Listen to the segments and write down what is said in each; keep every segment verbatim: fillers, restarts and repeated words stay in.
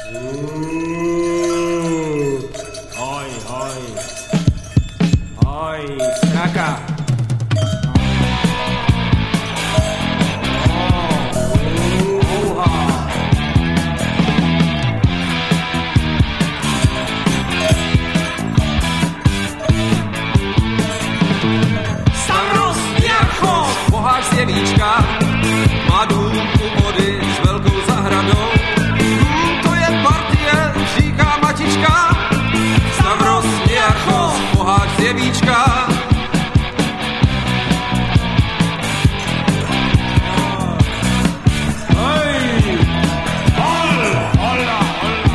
Hoj, hoj. Hoj, straka. Jevíčka má dům u vody s velkou zahradou. Hmm, to je partie, říká matička. Stavros Niarchos, poháč z Jevíčka. Hej! Hol! Hola! Hola!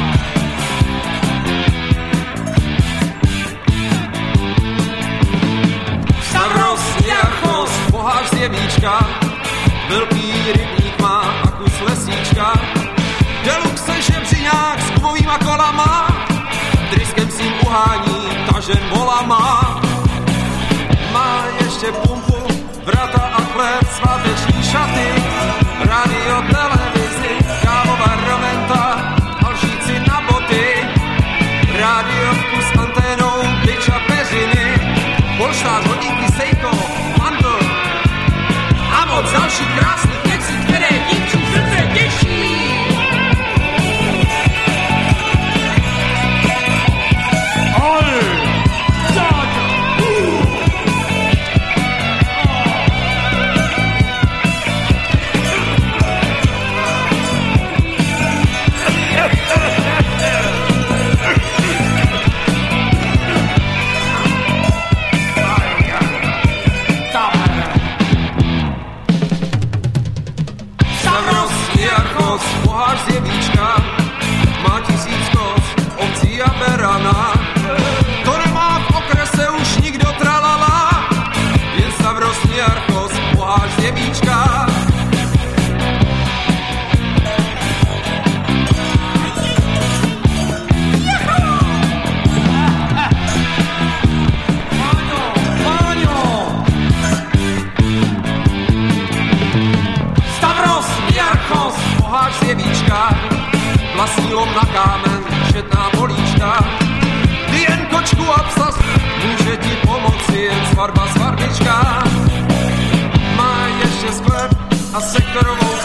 Stavros Niarchos, poháč z Jevíčka. Velký rybník má a kus lesíčka. Deluxe žebřiňák s gumovýma kolama. Tryskem si uhání tažen volama. Má ještě pumpu, vrata a chléb, sváteční šaty. Radio, televizi, kávová romenta, alžíci na boty. Radio s anténou, byč a peřiny. Polštář, hodinky, sejko, mandl. A moc dalších krásných věcí, které dívčí srdce těší. Hol! Tak! Uh! Poháč z Jevíčka má tisíc koz, ovcí a berana. To nemá v okrese už nikdo tralala. Jen Stavros Niarchos, poháč z Jevíčka. Páňo! Páňo! Stavros Niarchos, poháč z Jevíčka. Vlastní lom na kámen, šetná políčka. Ty jen kočku a psa, může ti pomoci jen svatba svatbička. Má ještě sklep a sektorovou